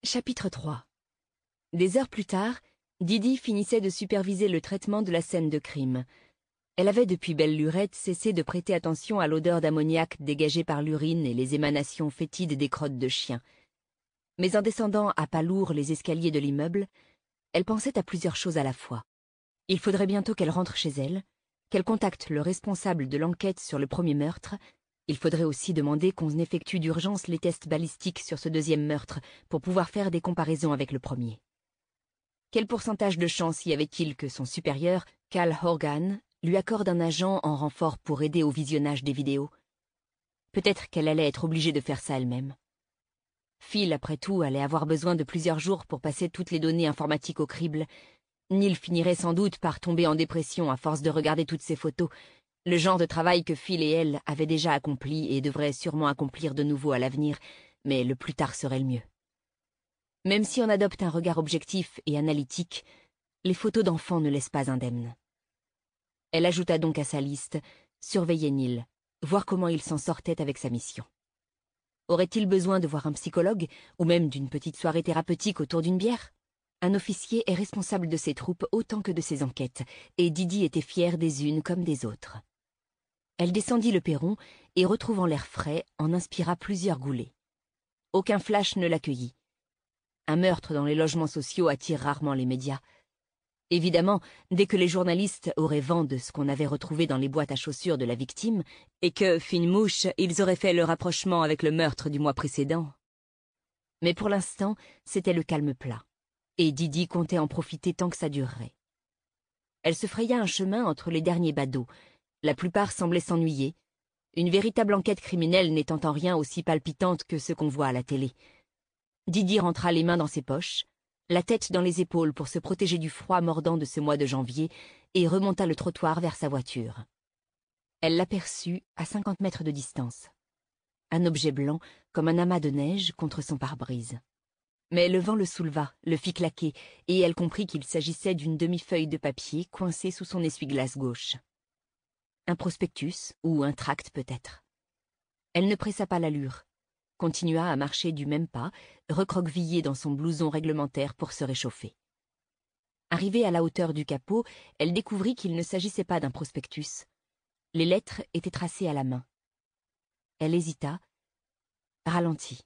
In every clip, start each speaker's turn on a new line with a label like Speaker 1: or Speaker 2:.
Speaker 1: Chapitre 3. Des heures plus tard, Didi finissait de superviser le traitement de la scène de crime. Elle avait depuis belle lurette cessé de prêter attention à l'odeur d'ammoniac dégagée par l'urine et les émanations fétides des crottes de chien. Mais en descendant à pas lourds les escaliers de l'immeuble, elle pensait à plusieurs choses à la fois. Il faudrait bientôt qu'elle rentre chez elle, qu'elle contacte le responsable de l'enquête sur le premier meurtre. Il faudrait aussi demander qu'on effectue d'urgence les tests balistiques sur ce deuxième meurtre pour pouvoir faire des comparaisons avec le premier. Quel pourcentage de chance y avait-il que son supérieur, Cal Horgan, lui accorde un agent en renfort pour aider au visionnage des vidéos? Peut-être qu'elle allait être obligée de faire ça elle-même. Phil, après tout, allait avoir besoin de plusieurs jours pour passer toutes les données informatiques au crible. Neil finirait sans doute par tomber en dépression à force de regarder toutes ces photos, le genre de travail que Phil et elle avaient déjà accompli et devraient sûrement accomplir de nouveau à l'avenir, mais le plus tard serait le mieux. Même si on adopte un regard objectif et analytique, les photos d'enfants ne laissent pas indemnes. Elle ajouta donc à sa liste « Surveiller Neil », voir comment il s'en sortait avec sa mission. Aurait-il besoin de voir un psychologue, ou même d'une petite soirée thérapeutique autour d'une bière? Un officier est responsable de ses troupes autant que de ses enquêtes, et Didi était fière des unes comme des autres. Elle descendit le perron et, retrouvant l'air frais, en inspira plusieurs goulées. Aucun flash ne l'accueillit. Un meurtre dans les logements sociaux attire rarement les médias. Évidemment, dès que les journalistes auraient vent de ce qu'on avait retrouvé dans les boîtes à chaussures de la victime, et que, fine mouche, ils auraient fait le rapprochement avec le meurtre du mois précédent. Mais pour l'instant, c'était le calme plat, et Didi comptait en profiter tant que ça durerait. Elle se fraya un chemin entre les derniers badauds. La plupart semblaient s'ennuyer. Une véritable enquête criminelle n'étant en rien aussi palpitante que ce qu'on voit à la télé. Didi rentra les mains dans ses poches, la tête dans les épaules pour se protéger du froid mordant de ce mois de janvier, et remonta le trottoir vers sa voiture. Elle l'aperçut à 50 mètres de distance. Un objet blanc, comme un amas de neige, contre son pare-brise. Mais le vent le souleva, le fit claquer, et elle comprit qu'il s'agissait d'une demi-feuille de papier coincée sous son essuie-glace gauche. Un prospectus, ou un tract peut-être. Elle ne pressa pas l'allure, continua à marcher du même pas, recroquevillée dans son blouson réglementaire pour se réchauffer. Arrivée à la hauteur du capot, elle découvrit qu'il ne s'agissait pas d'un prospectus. Les lettres étaient tracées à la main. Elle hésita, ralentit.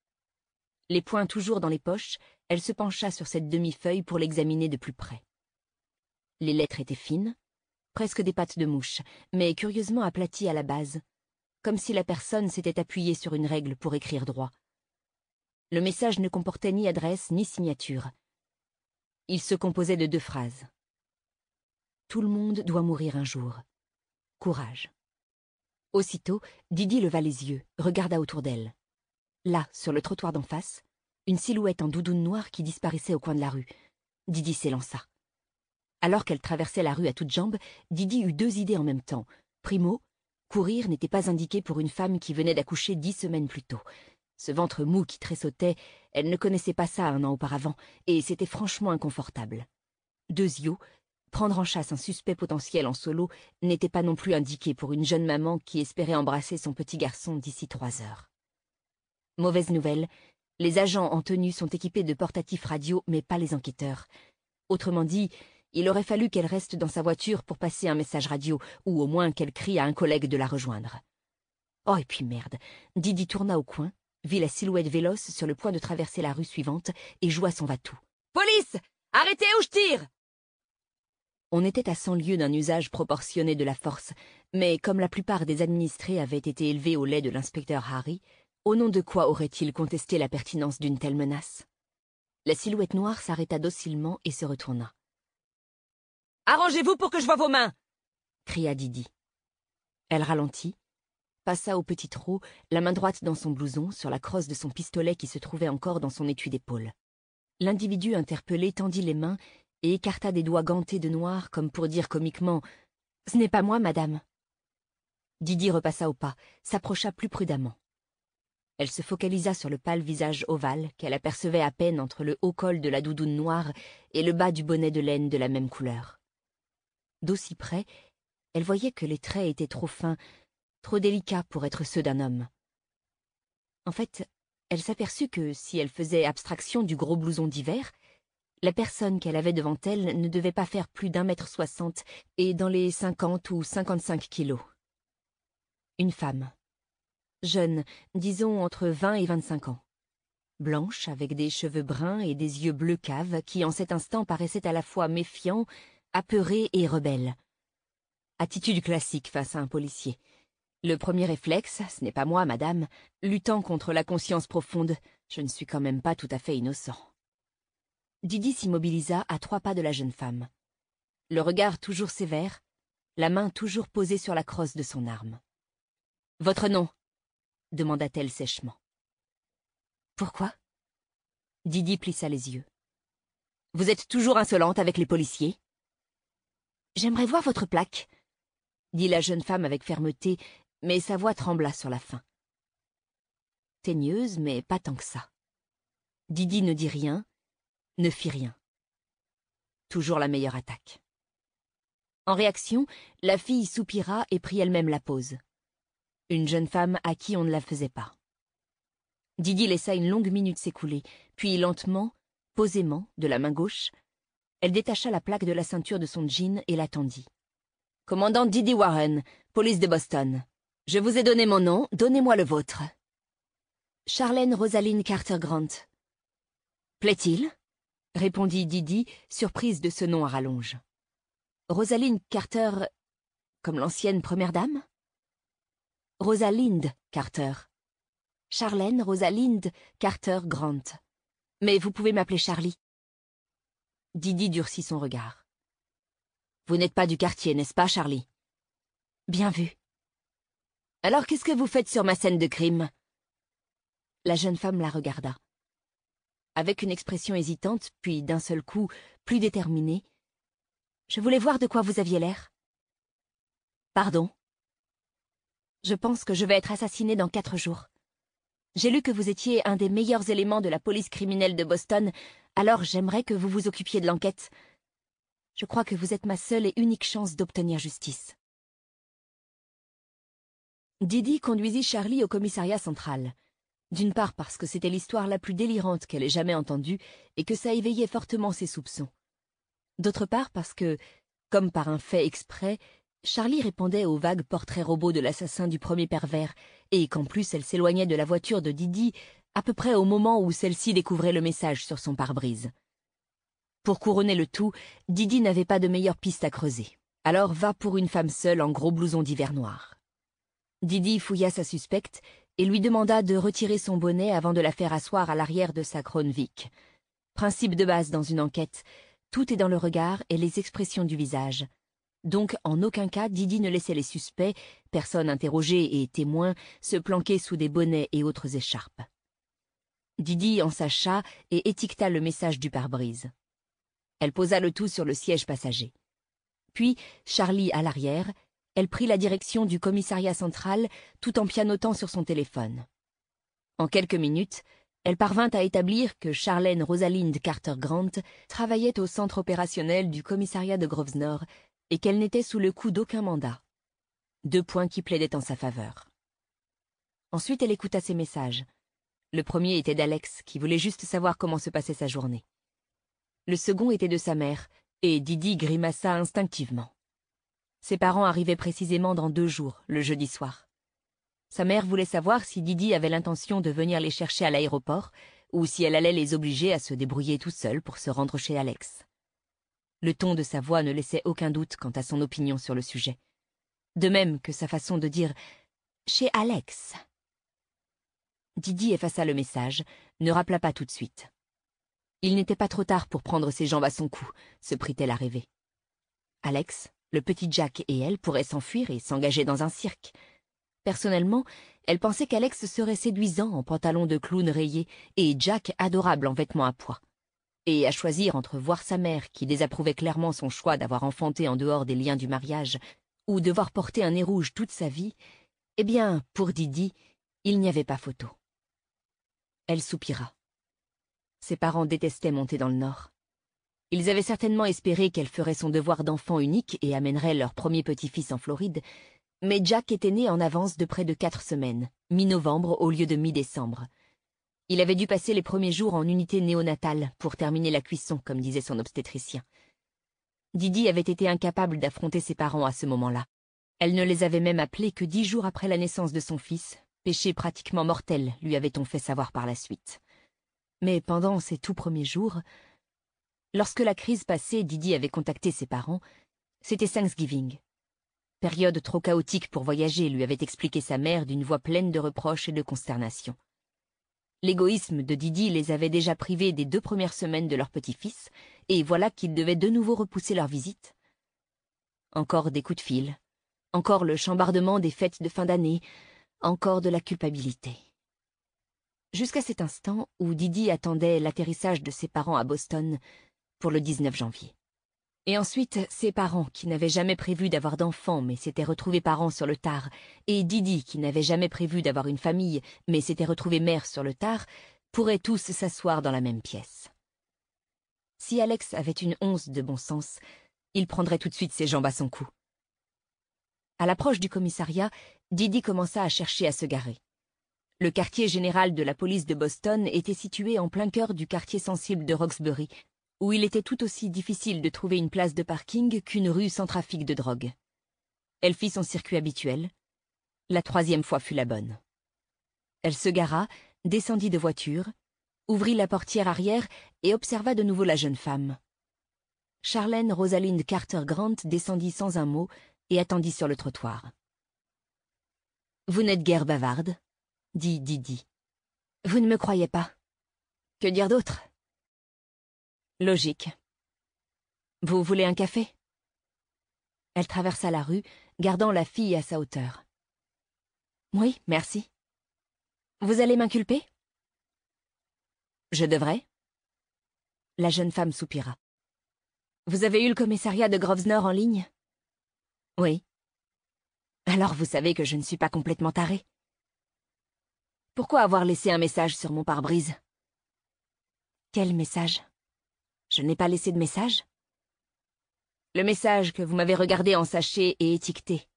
Speaker 1: Les poings toujours dans les poches, elle se pencha sur cette demi-feuille pour l'examiner de plus près. Les lettres étaient fines, presque des pattes de mouche, mais curieusement aplaties à la base, comme si la personne s'était appuyée sur une règle pour écrire droit. Le message ne comportait ni adresse ni signature. Il se composait de 2 phrases. Tout le monde doit mourir un jour. Courage. Aussitôt, Didi leva les yeux, regarda autour d'elle. Là, sur le trottoir d'en face, une silhouette en doudoune noire qui disparaissait au coin de la rue. Didi s'élança. Alors qu'elle traversait la rue à toutes jambes, Didi eut 2 idées en même temps. Primo, courir n'était pas indiqué pour une femme qui venait d'accoucher 10 semaines plus tôt. Ce ventre mou qui tressautait, elle ne connaissait pas ça 1 an auparavant, et c'était franchement inconfortable. Deuxio, prendre en chasse un suspect potentiel en solo n'était pas non plus indiqué pour une jeune maman qui espérait embrasser son petit garçon d'ici 3 heures. Mauvaise nouvelle, les agents en tenue sont équipés de portatifs radio, mais pas les enquêteurs. Autrement dit, il aurait fallu qu'elle reste dans sa voiture pour passer un message radio, ou au moins qu'elle crie à un collègue de la rejoindre. Oh, et puis merde, Didi tourna au coin, vit la silhouette véloce sur le point de traverser la rue suivante et joua son va-tout. « Police! Arrêtez ou je tire !» On était à 100 lieues d'un usage proportionné de la force, mais comme la plupart des administrés avaient été élevés au lait de l'inspecteur Harry, au nom de quoi aurait-il contesté la pertinence d'une telle menace? La silhouette noire s'arrêta docilement et se retourna. « Arrangez-vous pour que je voie vos mains !» cria Didi. Elle ralentit, passa au petit trot, la main droite dans son blouson, sur la crosse de son pistolet qui se trouvait encore dans son étui d'épaule. L'individu interpellé tendit les mains et écarta des doigts gantés de noir comme pour dire comiquement « Ce n'est pas moi, madame !» Didi repassa au pas, s'approcha plus prudemment. Elle se focalisa sur le pâle visage ovale qu'elle apercevait à peine entre le haut col de la doudoune noire et le bas du bonnet de laine de la même couleur. D'aussi près, elle voyait que les traits étaient trop fins, trop délicats pour être ceux d'un homme. En fait, elle s'aperçut que, si elle faisait abstraction du gros blouson d'hiver, la personne qu'elle avait devant elle ne devait pas faire plus d'1,60 m et dans les 50 ou 55 kilos. Une femme. Jeune, disons entre 20 et 25 ans. Blanche, avec des cheveux bruns et des yeux bleu cave qui en cet instant paraissaient à la fois méfiants, apeurés et rebelles. Attitude classique face à un policier. Le premier réflexe, ce n'est pas moi, madame, luttant contre la conscience profonde, je ne suis quand même pas tout à fait innocent. Didi s'immobilisa à 3 pas de la jeune femme. Le regard toujours sévère, la main toujours posée sur la crosse de son arme. « Votre nom ?» demanda-t-elle sèchement. « Pourquoi ?» Didi plissa les yeux. « Vous êtes toujours insolente avec les policiers ?»« J'aimerais voir votre plaque, » dit la jeune femme avec fermeté, mais sa voix trembla sur la fin. Teigneuse, mais pas tant que ça. Didi ne dit rien, ne fit rien. Toujours la meilleure attaque. En réaction, la fille soupira et prit elle-même la pose. Une jeune femme à qui on ne la faisait pas. Didi laissa une longue minute s'écouler, puis lentement, posément, de la main gauche, elle détacha la plaque de la ceinture de son jean et la tendit. « Commandant Didi Warren, police de Boston. Je vous ai donné mon nom, donnez-moi le vôtre. »« Charlène Rosaline Carter Grant. »« Plaît-il » répondit Didi, surprise de ce nom à rallonge. « Rosaline Carter, comme l'ancienne première dame ?»« Rosalind Carter. Charlène Rosalind Carter Grant. Mais vous pouvez m'appeler Charlie. » Didi durcit son regard. « Vous n'êtes pas du quartier, n'est-ce pas, Charlie ?»« Bien vu. »« Alors qu'est-ce que vous faites sur ma scène de crime ?» La jeune femme la regarda. Avec une expression hésitante, puis d'un seul coup, plus déterminée. « Je voulais voir de quoi vous aviez l'air. »« Pardon ? » ?»« Je pense que je vais être assassinée dans 4 jours. J'ai lu que vous étiez un des meilleurs éléments de la police criminelle de Boston, alors j'aimerais que vous vous occupiez de l'enquête. Je crois que vous êtes ma seule et unique chance d'obtenir justice. » Didi conduisit Charlie au commissariat central. D'une part parce que c'était l'histoire la plus délirante qu'elle ait jamais entendue et que ça éveillait fortement ses soupçons. D'autre part parce que, comme par un fait exprès, Charlie répondait au vague portrait robot de l'assassin du premier pervers et qu'en plus elle s'éloignait de la voiture de Didi à peu près au moment où celle-ci découvrait le message sur son pare-brise. Pour couronner le tout, Didi n'avait pas de meilleure piste à creuser. Alors va pour une femme seule en gros blouson d'hiver noir. Didi fouilla sa suspecte et lui demanda de retirer son bonnet avant de la faire asseoir à l'arrière de sa Crohnvic. Principe de base dans une enquête, tout est dans le regard et les expressions du visage. Donc, en aucun cas, Didi ne laissait les suspects, personnes interrogées et témoins, se planquer sous des bonnets et autres écharpes. Didi en sacha et étiqueta le message du pare-brise. Elle posa le tout sur le siège passager. Puis, Charlie à l'arrière, elle prit la direction du commissariat central tout en pianotant sur son téléphone. En quelques minutes, elle parvint à établir que Charlène Rosalind Carter Grant travaillait au centre opérationnel du commissariat de Grosvenor et qu'elle n'était sous le coup d'aucun mandat. 2 points qui plaidaient en sa faveur. Ensuite, elle écouta ses messages. Le premier était d'Alex, qui voulait juste savoir comment se passait sa journée. Le second était de sa mère, et Didi grimaça instinctivement. Ses parents arrivaient précisément dans 2 jours, le jeudi soir. Sa mère voulait savoir si Didi avait l'intention de venir les chercher à l'aéroport, ou si elle allait les obliger à se débrouiller tout seuls pour se rendre chez Alex. Le ton de sa voix ne laissait aucun doute quant à son opinion sur le sujet. De même que sa façon de dire « chez Alex ». Didi effaça le message, ne rappela pas tout de suite. Il n'était pas trop tard pour prendre ses jambes à son cou, se prit-elle à rêver. Alex, le petit Jack et elle pourraient s'enfuir et s'engager dans un cirque. Personnellement, elle pensait qu'Alex serait séduisant en pantalon de clown rayé et Jack adorable en vêtements à pois. Et à choisir entre voir sa mère, qui désapprouvait clairement son choix d'avoir enfanté en dehors des liens du mariage, ou devoir porter un nez rouge toute sa vie, eh bien, pour Didi, il n'y avait pas photo. Elle soupira. Ses parents détestaient monter dans le Nord. Ils avaient certainement espéré qu'elle ferait son devoir d'enfant unique et amènerait leur premier petit-fils en Floride, mais Jack était né en avance de près de 4 semaines, mi-novembre au lieu de mi-décembre. Il avait dû passer les premiers jours en unité néonatale pour terminer la cuisson, comme disait son obstétricien. Didi avait été incapable d'affronter ses parents à ce moment-là. Elle ne les avait même appelés que 10 jours après la naissance de son fils, péché pratiquement mortel, lui avait-on fait savoir par la suite. Mais pendant ces tout premiers jours, lorsque la crise passait, Didi avait contacté ses parents. C'était Thanksgiving. Période trop chaotique pour voyager, lui avait expliqué sa mère d'une voix pleine de reproches et de consternation. L'égoïsme de Didi les avait déjà privés des 2 premières semaines de leur petit-fils, et voilà qu'ils devaient de nouveau repousser leur visite. Encore des coups de fil, encore le chambardement des fêtes de fin d'année, encore de la culpabilité. Jusqu'à cet instant où Didi attendait l'atterrissage de ses parents à Boston pour le 19 janvier. Et ensuite, ses parents, qui n'avaient jamais prévu d'avoir d'enfants, mais s'étaient retrouvés parents sur le tard, et Didi, qui n'avait jamais prévu d'avoir une famille, mais s'était retrouvée mère sur le tard, pourraient tous s'asseoir dans la même pièce. Si Alex avait une once de bon sens, il prendrait tout de suite ses jambes à son cou. À l'approche du commissariat, Didi commença à chercher à se garer. Le quartier général de la police de Boston était situé en plein cœur du quartier sensible de Roxbury, où il était tout aussi difficile de trouver une place de parking qu'une rue sans trafic de drogue. Elle fit son circuit habituel. La 3e fois fut la bonne. Elle se gara, descendit de voiture, ouvrit la portière arrière et observa de nouveau la jeune femme. Charlène Rosalind Carter Grant descendit sans un mot et attendit sur le trottoir. « Vous n'êtes guère bavarde ?» dit Didi. « Vous ne me croyez pas. Que dire d'autre ? » Logique. Vous voulez un café ? Elle traversa la rue, gardant la fille à sa hauteur. Oui, merci. Vous allez m'inculper ? Je devrais. La jeune femme soupira. Vous avez eu le commissariat de Grosvenor en ligne ? Oui. Alors vous savez que je ne suis pas complètement tarée. Pourquoi avoir laissé un message sur mon pare-brise ? Quel message ? Je n'ai pas laissé de message ? Le message que vous m'avez regardé en sachet et étiqueté.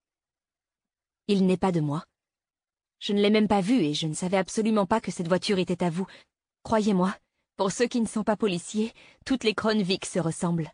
Speaker 1: Il n'est pas de moi. Je ne l'ai même pas vu et je ne savais absolument pas que cette voiture était à vous. Croyez-moi, pour ceux qui ne sont pas policiers, toutes les Cronvik se ressemblent.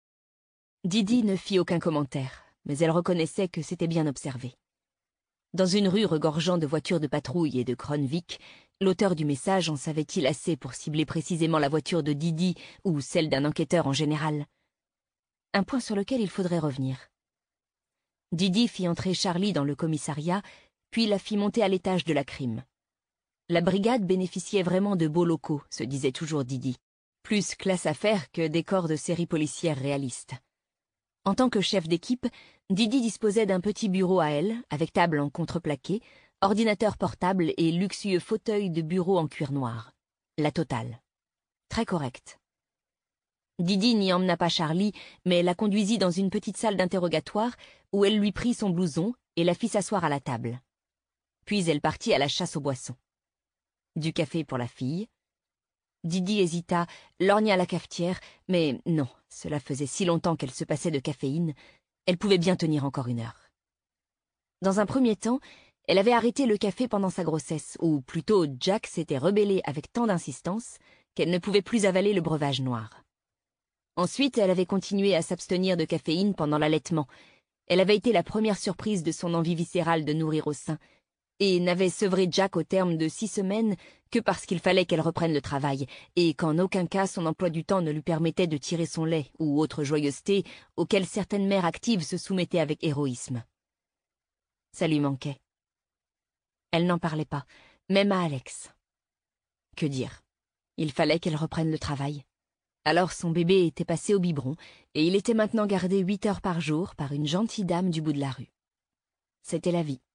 Speaker 1: Didi ne fit aucun commentaire, mais elle reconnaissait que c'était bien observé. Dans une rue regorgeant de voitures de patrouille et de Cronvik, l'auteur du message en savait-il assez pour cibler précisément la voiture de Didi ou celle d'un enquêteur en général ? Un point sur lequel il faudrait revenir. Didi fit entrer Charlie dans le commissariat, puis la fit monter à l'étage de la crime. La brigade bénéficiait vraiment de beaux locaux, se disait toujours Didi. Plus classe à faire que décor de séries policières réalistes. En tant que chef d'équipe, Didi disposait d'un petit bureau à elle, avec table en contreplaqué, ordinateur portable et luxueux fauteuil de bureau en cuir noir. La totale. Très correcte. Didi n'y emmena pas Charlie, mais la conduisit dans une petite salle d'interrogatoire où elle lui prit son blouson et la fit s'asseoir à la table. Puis elle partit à la chasse aux boissons. Du café pour la fille. Didi hésita, lorgna la cafetière, mais non, cela faisait si longtemps qu'elle se passait de caféine, elle pouvait bien tenir encore 1 heure. Dans un premier temps, elle avait arrêté le café pendant sa grossesse, ou plutôt Jack s'était rebellé avec tant d'insistance qu'elle ne pouvait plus avaler le breuvage noir. Ensuite, elle avait continué à s'abstenir de caféine pendant l'allaitement. Elle avait été la première surprise de son envie viscérale de nourrir au sein, et n'avait sevré Jack au terme de 6 semaines que parce qu'il fallait qu'elle reprenne le travail, et qu'en aucun cas son emploi du temps ne lui permettait de tirer son lait ou autre joyeuseté auquel certaines mères actives se soumettaient avec héroïsme. Ça lui manquait. Elle n'en parlait pas, même à Alex. Que dire ? Il fallait qu'elle reprenne le travail. Alors son bébé était passé au biberon, et il était maintenant gardé 8 heures par jour par une gentille dame du bout de la rue. C'était la vie.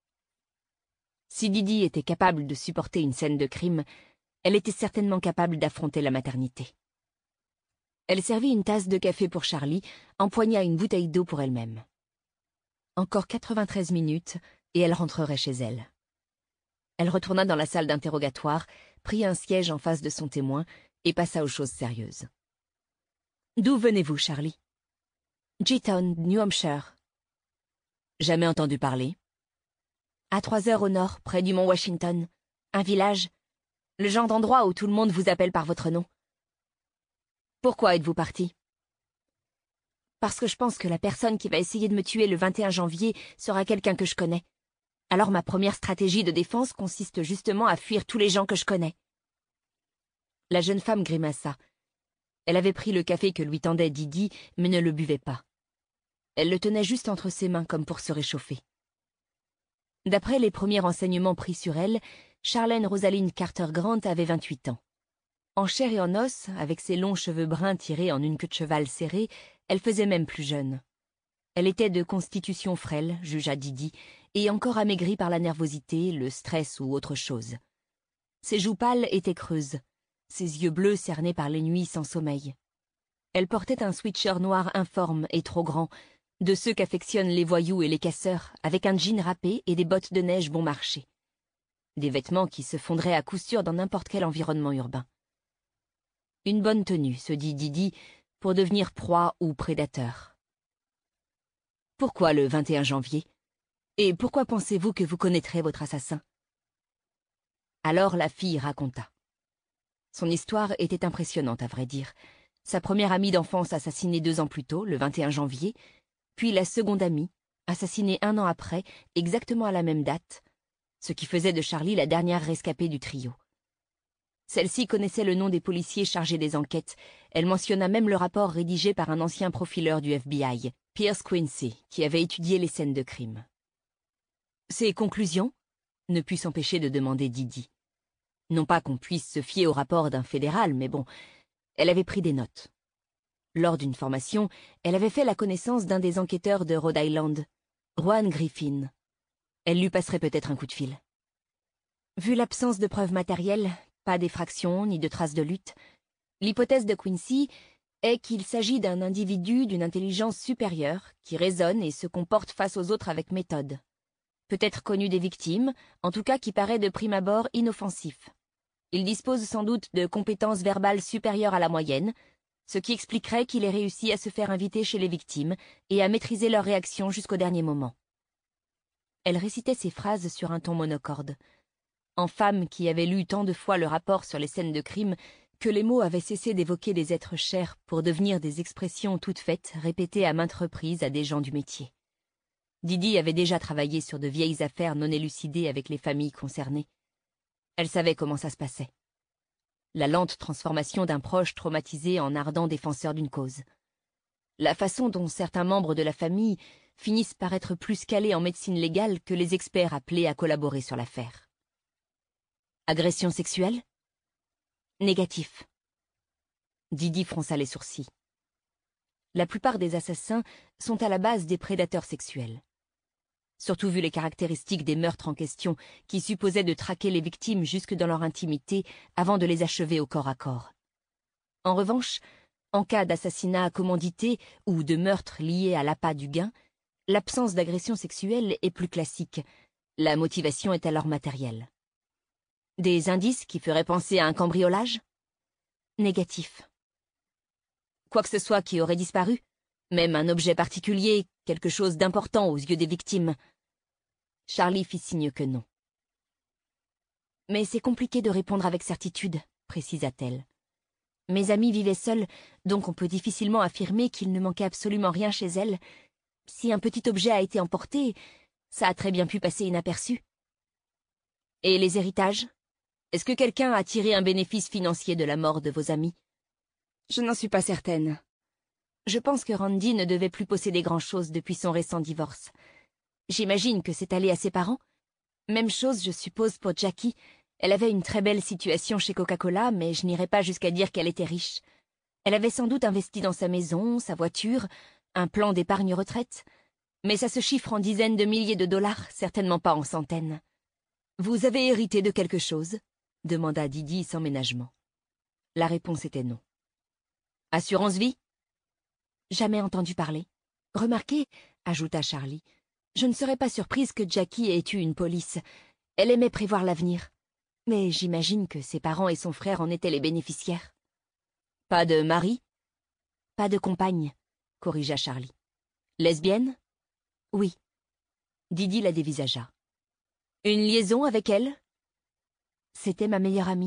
Speaker 1: Si Didi était capable de supporter une scène de crime, elle était certainement capable d'affronter la maternité. Elle servit une tasse de café pour Charlie, empoigna une bouteille d'eau pour elle-même. Encore 93 minutes, et elle rentrerait chez elle. Elle retourna dans la salle d'interrogatoire, prit un siège en face de son témoin et passa aux choses sérieuses. « D'où venez-vous, Charlie ?»« G-Town, New Hampshire. »« Jamais entendu parler. »« À 3 heures au nord, près du mont Washington. Un village. Le genre d'endroit où tout le monde vous appelle par votre nom. Pourquoi êtes-vous parti? Parce que je pense que la personne qui va essayer de me tuer le 21 janvier sera quelqu'un que je connais. Alors ma première stratégie de défense consiste justement à fuir tous les gens que je connais. La jeune femme grimaça. Elle avait pris le café que lui tendait Didi, mais ne le buvait pas. Elle le tenait juste entre ses mains comme pour se réchauffer. D'après les premiers renseignements pris sur elle, Charlène Rosaline Carter Grant avait 28 ans. En chair et en os, avec ses longs cheveux bruns tirés en une queue de cheval serrée, elle faisait même plus jeune. Elle était de constitution frêle, jugea Didi, et encore amaigrie par la nervosité, le stress ou autre chose. Ses joues pâles étaient creuses, ses yeux bleus cernés par les nuits sans sommeil. Elle portait un sweatshirt noir informe et trop grand, de ceux qu'affectionnent les voyous et les casseurs, avec un jean râpé et des bottes de neige bon marché. Des vêtements qui se fondraient à coup sûr dans n'importe quel environnement urbain. Une bonne tenue, se dit Didi, pour devenir proie ou prédateur. Pourquoi le 21 janvier? Et pourquoi pensez-vous que vous connaîtrez votre assassin? Alors la fille raconta. Son histoire était impressionnante, à vrai dire. Sa première amie d'enfance assassinée 2 ans plus tôt, le 21 janvier, puis la seconde amie, assassinée 1 an après, exactement à la même date, ce qui faisait de Charlie la dernière rescapée du trio. Celle-ci connaissait le nom des policiers chargés des enquêtes. Elle mentionna même le rapport rédigé par un ancien profileur du FBI, Pierce Quincy, qui avait étudié les scènes de crime. Ses conclusions? Ne put s'empêcher de demander Didi. Non pas qu'on puisse se fier au rapport d'un fédéral, mais bon, elle avait pris des notes. Lors d'une formation, elle avait fait la connaissance d'un des enquêteurs de Rhode Island, Juan Griffin. Elle lui passerait peut-être un coup de fil. Vu l'absence de preuves matérielles, pas d'effraction ni de traces de lutte, l'hypothèse de Quincy est qu'il s'agit d'un individu d'une intelligence supérieure qui raisonne et se comporte face aux autres avec méthode. Peut-être connu des victimes, en tout cas qui paraît de prime abord inoffensif. Il dispose sans doute de compétences verbales supérieures à la moyenne, ce qui expliquerait qu'il ait réussi à se faire inviter chez les victimes et à maîtriser leurs réactions jusqu'au dernier moment. Elle récitait ces phrases sur un ton monocorde. En femme qui avait lu tant de fois le rapport sur les scènes de crime que les mots avaient cessé d'évoquer des êtres chers pour devenir des expressions toutes faites répétées à maintes reprises à des gens du métier. Didi avait déjà travaillé sur de vieilles affaires non élucidées avec les familles concernées. Elle savait comment ça se passait. La lente transformation d'un proche traumatisé en ardent défenseur d'une cause. La façon dont certains membres de la famille finissent par être plus calés en médecine légale que les experts appelés à collaborer sur l'affaire. Agression sexuelle? Négatif. Didi fronça les sourcils. La plupart des assassins sont à la base des prédateurs sexuels. Surtout vu les caractéristiques des meurtres en question qui supposaient de traquer les victimes jusque dans leur intimité avant de les achever au corps à corps. En revanche, en cas d'assassinat commandité ou de meurtre lié à l'appât du gain, l'absence d'agression sexuelle est plus classique. La motivation est alors matérielle. Des indices qui feraient penser à un cambriolage? Négatif. Quoi que ce soit qui aurait disparu? Même un objet particulier, quelque chose d'important aux yeux des victimes. Charlie fit signe que non. Mais c'est compliqué de répondre avec certitude, précisa-t-elle. Mes amies vivaient seules, donc on peut difficilement affirmer qu'il ne manquait absolument rien chez elles. Si un petit objet a été emporté, ça a très bien pu passer inaperçu. Et les héritages? Est-ce que quelqu'un a tiré un bénéfice financier de la mort de vos amis? Je n'en suis pas certaine. Je pense que Randy ne devait plus posséder grand-chose depuis son récent divorce. J'imagine que c'est allé à ses parents. Même chose, je suppose, pour Jackie. Elle avait une très belle situation chez Coca-Cola, mais je n'irai pas jusqu'à dire qu'elle était riche. Elle avait sans doute investi dans sa maison, sa voiture, un plan d'épargne retraite. Mais ça se chiffre en dizaines de milliers de dollars, certainement pas en centaines. Vous avez hérité de quelque chose? Demanda Didi sans ménagement. La réponse était non. Assurance vie? Jamais entendu parler. Remarquez, ajouta Charlie, je ne serais pas surprise que Jackie ait eu une police. Elle aimait prévoir l'avenir. Mais j'imagine que ses parents et son frère en étaient les bénéficiaires. Pas de mari? Pas de compagne, corrigea Charlie. Lesbienne? Oui. Didi la dévisagea. Une liaison avec elle? C'était ma meilleure amie.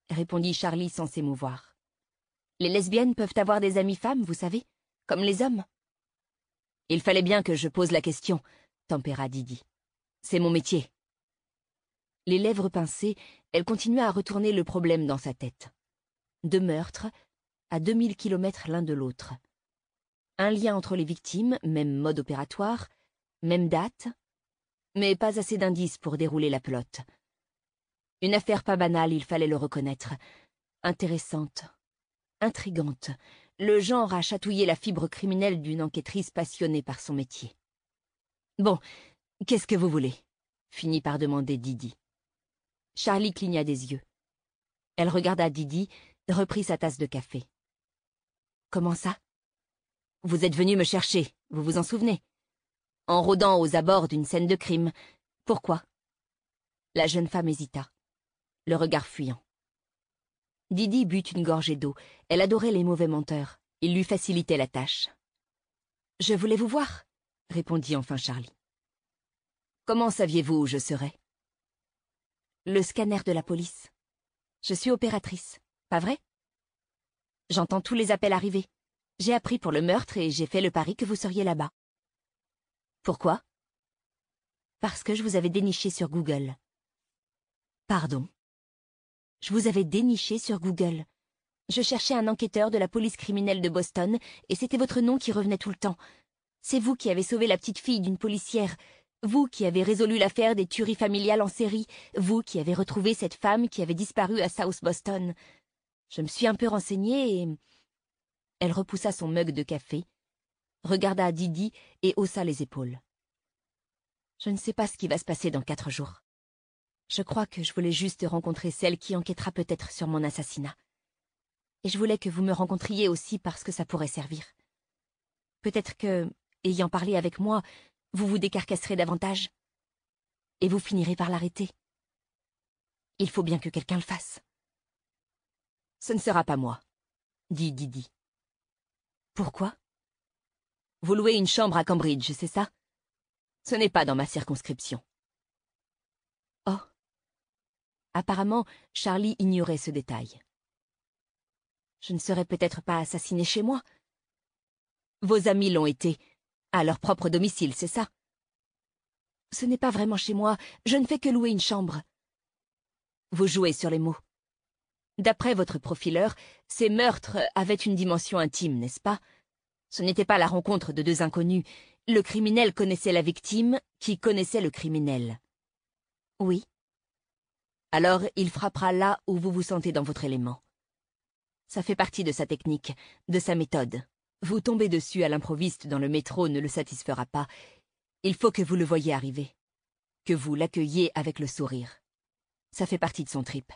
Speaker 1: répondit Charlie sans s'émouvoir. Les lesbiennes peuvent avoir des amies femmes, vous savez, comme les hommes. Il fallait bien que je pose la question, tempéra Didi. C'est mon métier. Les lèvres pincées, elle continua à retourner le problème dans sa tête. 2 meurtres, à 2000 kilomètres l'un de l'autre. Un lien entre les victimes, même mode opératoire, même date, mais pas assez d'indices pour dérouler la pelote. Une affaire pas banale, il fallait le reconnaître. Intéressante, intrigante, le genre à chatouiller la fibre criminelle d'une enquêtrice passionnée par son métier. Bon, qu'est-ce que vous voulez? Finit par demander Didi. Charlie cligna des yeux. Elle regarda Didi, reprit sa tasse de café. Comment ça? Vous êtes venu me chercher, vous vous en souvenez? En rôdant aux abords d'une scène de crime. Pourquoi? La jeune femme hésita, le regard fuyant. Didi but une gorgée d'eau. Elle adorait les mauvais menteurs. Ils lui facilitaient la tâche. Je voulais vous voir, répondit enfin Charlie. Comment saviez-vous où je serais? Le scanner de la police. Je suis opératrice, pas vrai? J'entends tous les appels arriver. J'ai appris pour le meurtre et j'ai fait le pari que vous seriez là-bas. Pourquoi? Parce que je vous avais déniché sur Google. Pardon? Je vous avais déniché sur Google. Je cherchais un enquêteur de la police criminelle de Boston et c'était votre nom qui revenait tout le temps. C'est vous qui avez sauvé la petite fille d'une policière. Vous qui avez résolu l'affaire des tueries familiales en série, vous qui avez retrouvé cette femme qui avait disparu à South Boston. Je me suis un peu renseignée et... Elle repoussa son mug de café, regarda Didi et haussa les épaules. Je ne sais pas ce qui va se passer dans 4 jours. Je crois que je voulais juste rencontrer celle qui enquêtera peut-être sur mon assassinat. Et je voulais que vous me rencontriez aussi parce que ça pourrait servir. Peut-être que, ayant parlé avec moi, vous vous décarcasserez davantage. Et vous finirez par l'arrêter. Il faut bien que quelqu'un le fasse. Ce ne sera pas moi, dit Didi. Pourquoi? Vous louez une chambre à Cambridge, c'est ça? Ce n'est pas dans ma circonscription. Oh. Apparemment, Charlie ignorait ce détail. Je ne serais peut-être pas assassinée chez moi. Vos amis l'ont été, à leur propre domicile, c'est ça? Ce n'est pas vraiment chez moi, je ne fais que louer une chambre. Vous jouez sur les mots. D'après votre profileur, ces meurtres avaient une dimension intime, n'est-ce pas? Ce n'était pas la rencontre de 2 inconnus. Le criminel connaissait la victime, qui connaissait le criminel. Oui. Alors il frappera là où vous vous sentez dans votre élément. Ça fait partie de sa technique, de sa méthode. Vous tomber dessus à l'improviste dans le métro ne le satisfera pas. Il faut que vous le voyiez arriver. Que vous l'accueilliez avec le sourire. Ça fait partie de son trip.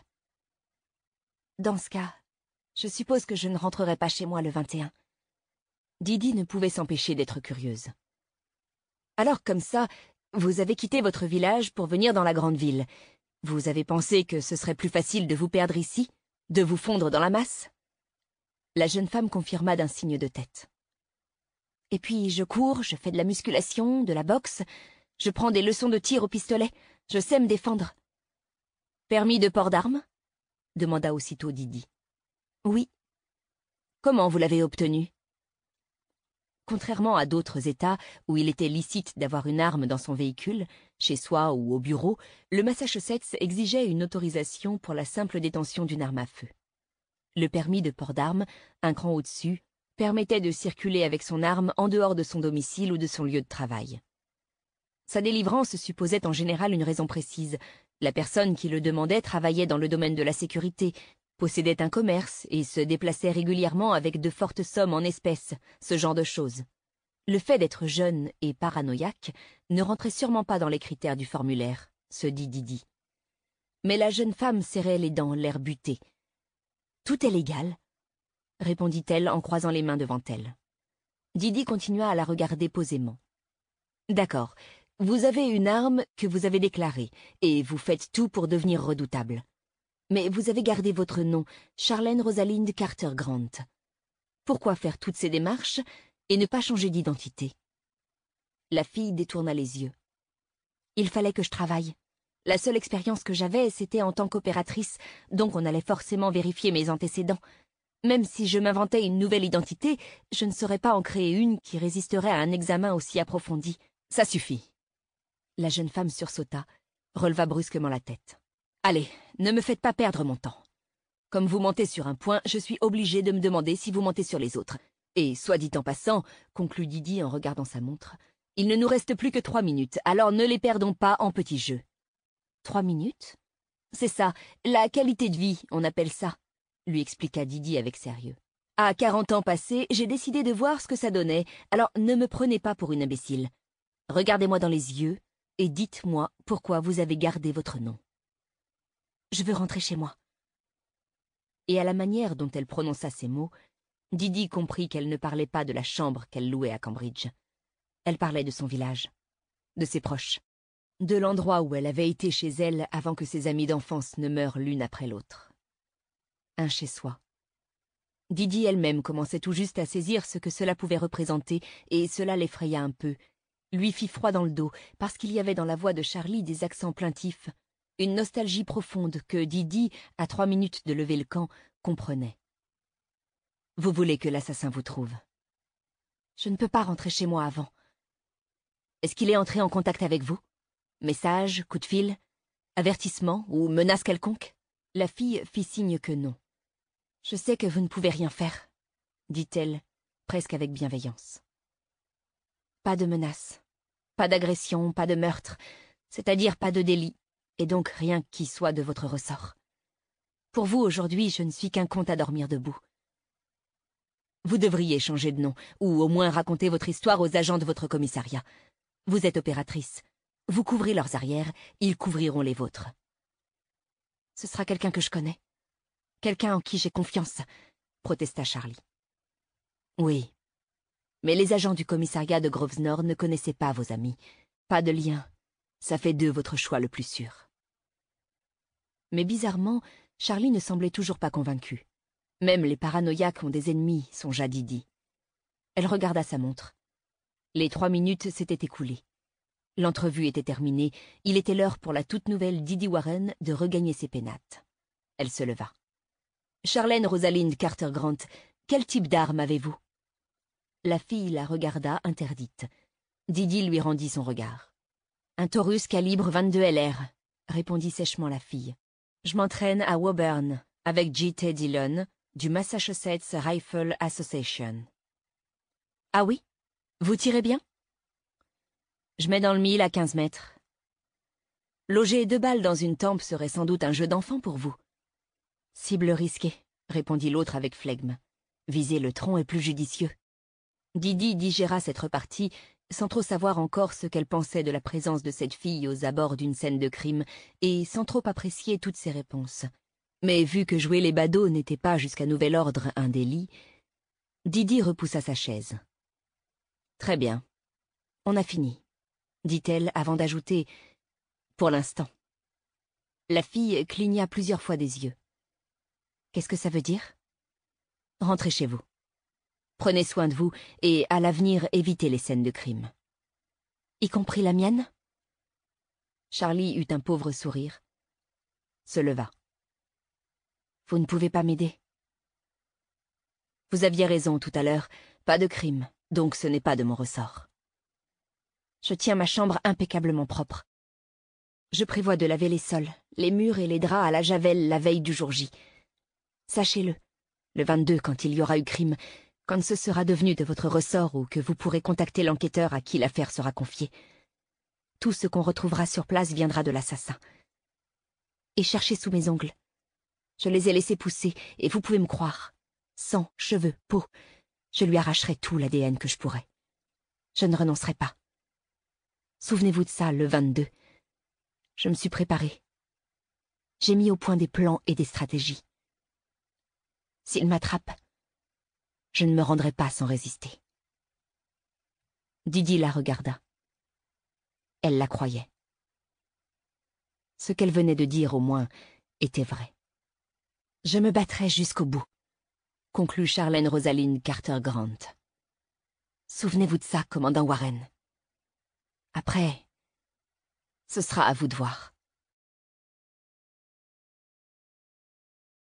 Speaker 1: Dans ce cas, je suppose que je ne rentrerai pas chez moi le 21. Didi ne pouvait s'empêcher d'être curieuse. Alors comme ça, vous avez quitté votre village pour venir dans la grande ville. Vous avez pensé que ce serait plus facile de vous perdre ici, de vous fondre dans la masse? La jeune femme confirma d'un signe de tête. Et puis je cours, je fais de la musculation, de la boxe, je prends des leçons de tir au pistolet, je sais me défendre. Permis de port d'armes? Demanda aussitôt Didi. Oui. Comment vous l'avez obtenu? Contrairement à d'autres États où il était licite d'avoir une arme dans son véhicule, chez soi ou au bureau, le Massachusetts exigeait une autorisation pour la simple détention d'une arme à feu. Le permis de port d'armes, un cran au-dessus, permettait de circuler avec son arme en dehors de son domicile ou de son lieu de travail. Sa délivrance supposait en général une raison précise. La personne qui le demandait travaillait dans le domaine de la sécurité, possédait un commerce et se déplaçait régulièrement avec de fortes sommes en espèces, ce genre de choses. Le fait d'être jeune et paranoïaque ne rentrait sûrement pas dans les critères du formulaire, se dit Didi. Mais la jeune femme serrait les dents, l'air buté. « Tout est légal », répondit-elle en croisant les mains devant elle. Didi continua à la regarder posément. « D'accord, vous avez une arme que vous avez déclarée, et vous faites tout pour devenir redoutable. Mais vous avez gardé votre nom, Charlène Rosalind Carter Grant. Pourquoi faire toutes ces démarches et ne pas changer d'identité? » La fille détourna les yeux. « Il fallait que je travaille. La seule expérience que j'avais, c'était en tant qu'opératrice, donc on allait forcément vérifier mes antécédents. Même si je m'inventais une nouvelle identité, je ne saurais pas en créer une qui résisterait à un examen aussi approfondi. Ça suffit. La jeune femme sursauta, releva brusquement la tête. Allez, ne me faites pas perdre mon temps. Comme vous mentez sur un point, je suis obligée de me demander si vous mentez sur les autres. Et, soit dit en passant, conclut Didi en regardant sa montre, il ne nous reste plus que 3 minutes, alors ne les perdons pas en petits jeux. 3 minutes? C'est ça, la qualité de vie, on appelle ça, lui expliqua Didi avec sérieux. À 40 ans passés, j'ai décidé de voir ce que ça donnait, alors ne me prenez pas pour une imbécile. Regardez-moi dans les yeux et dites-moi pourquoi vous avez gardé votre nom. Je veux rentrer chez moi. Et à la manière dont elle prononça ces mots, Didi comprit qu'elle ne parlait pas de la chambre qu'elle louait à Cambridge. Elle parlait de son village, de ses proches, de l'endroit où elle avait été chez elle avant que ses amies d'enfance ne meurent l'une après l'autre. Un chez-soi. Didi elle-même commençait tout juste à saisir ce que cela pouvait représenter, et cela l'effraya un peu, lui fit froid dans le dos, parce qu'il y avait dans la voix de Charlie des accents plaintifs, une nostalgie profonde que Didi, à 3 minutes de lever le camp, comprenait. « Vous voulez que l'assassin vous trouve. Je ne peux pas rentrer chez moi avant. Est-ce qu'il est entré en contact avec vous? Message, coup de fil, avertissement ou menace quelconque ?» La fille fit signe que non. « Je sais que vous ne pouvez rien faire, » dit-elle, presque avec bienveillance. « Pas de menace, pas d'agression, pas de meurtre, c'est-à-dire pas de délit, et donc rien qui soit de votre ressort. Pour vous, aujourd'hui, je ne suis qu'un conte à dormir debout. Vous devriez changer de nom, ou au moins raconter votre histoire aux agents de votre commissariat. Vous êtes opératrice. Vous couvrez leurs arrières, ils couvriront les vôtres. Ce sera quelqu'un que je connais. Quelqu'un en qui j'ai confiance, protesta Charlie. Oui. Mais les agents du commissariat de Grosvenor ne connaissaient pas vos amis. Pas de lien. Ça fait d'eux votre choix le plus sûr. Mais bizarrement, Charlie ne semblait toujours pas convaincu. Même les paranoïaques ont des ennemis, songea Didi. Elle regarda sa montre. Les 3 minutes s'étaient écoulées. L'entrevue était terminée. Il était l'heure pour la toute nouvelle Didi Warren de regagner ses pénates. Elle se leva. « Charlène Rosalind Carter-Grant, quel type d'arme avez-vous » La fille la regarda, interdite. Didi lui rendit son regard. « Un Taurus calibre 22 LR », répondit sèchement la fille. « Je m'entraîne à Woburn, avec J.T. Dillon, du Massachusetts Rifle Association. »« Ah oui? Vous tirez bien ?»« Je mets dans le mille à 15 mètres. »« Loger 2 balles dans une tempe serait sans doute un jeu d'enfant pour vous. »« Cible risquée, » répondit l'autre avec flegme. « Viser le tronc est plus judicieux. » Didi digéra cette repartie, sans trop savoir encore ce qu'elle pensait de la présence de cette fille aux abords d'une scène de crime, et sans trop apprécier toutes ses réponses. Mais vu que jouer les badauds n'était pas jusqu'à nouvel ordre un délit, Didi repoussa sa chaise. « Très bien. On a fini, » dit-elle avant d'ajouter « pour l'instant ». La fille cligna plusieurs fois des yeux. « Qu'est-ce que ça veut dire ? » ?»« Rentrez chez vous. Prenez soin de vous et, à l'avenir, évitez les scènes de crime. »« Y compris la mienne ?» Charlie eut un pauvre sourire, se leva. « Vous ne pouvez pas m'aider. Vous aviez raison tout à l'heure, pas de crime, donc ce n'est pas de mon ressort. Je tiens ma chambre impeccablement propre. Je prévois de laver les sols, les murs et les draps à la javel la veille du jour J. Sachez-le, le 22, quand il y aura eu crime, quand ce sera devenu de votre ressort ou que vous pourrez contacter l'enquêteur à qui l'affaire sera confiée. Tout ce qu'on retrouvera sur place viendra de l'assassin. Et cherchez sous mes ongles. Je les ai laissés pousser, et vous pouvez me croire. Sang, cheveux, peau, je lui arracherai tout l'ADN que je pourrai. Je ne renoncerai pas. Souvenez-vous de ça, le 22. Je me suis préparée. J'ai mis au point des plans et des stratégies. S'il m'attrape, je ne me rendrai pas sans résister. » Didi la regarda. Elle la croyait. Ce qu'elle venait de dire, au moins, était vrai. « Je me battrai jusqu'au bout, » conclut Charlène Rosalind Carter-Grant. « Souvenez-vous de ça, commandant Warren. Après, ce sera à vous de voir. »